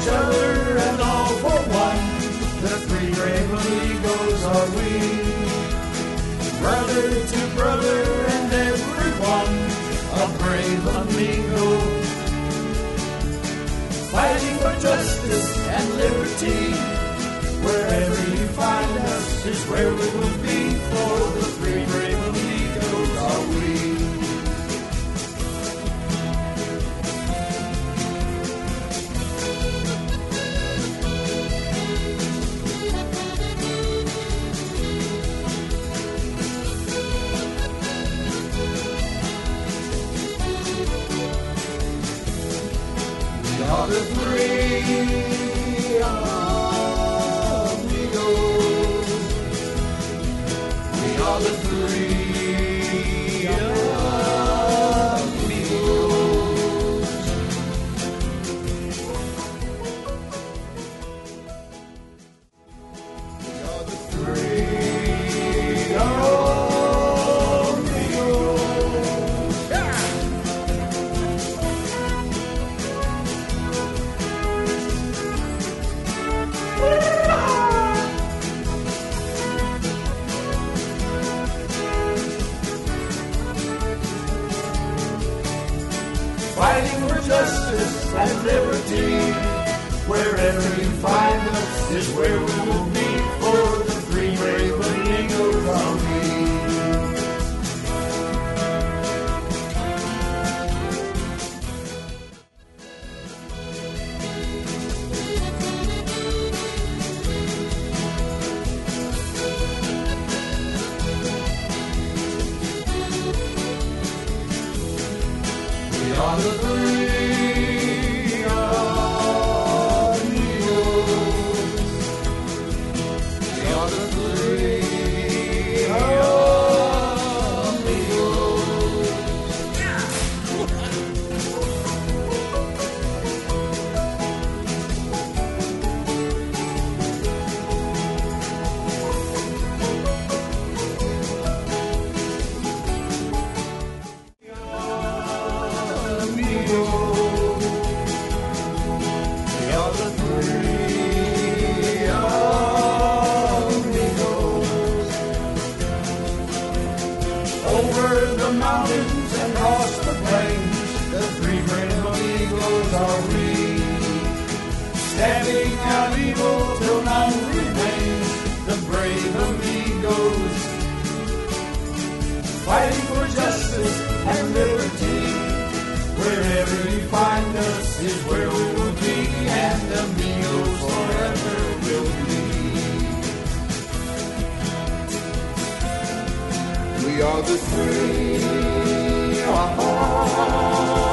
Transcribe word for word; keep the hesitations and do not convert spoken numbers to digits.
each other and all for one. The three brave amigos are we. Brother to brother and everyone, a brave amigo. Fighting for justice and liberty. Wherever you find us is where we will be, for the three brave amigos are we. We are the three amigos. We are the three amigos. We are the three amigos. Yeah. Fighting for justice and liberty. Wherever you find us is where we will be, for the three brave amigos are we. We are the three amigos. We are the three amigos. Yeah. Over the mountains and across the plains, the three brave amigos are we. Stamping out evil till none remains, the brave amigos. Fighting for justice and liberty. Wherever you find us is where we will be, and amigos forever will be. We are the three amigos.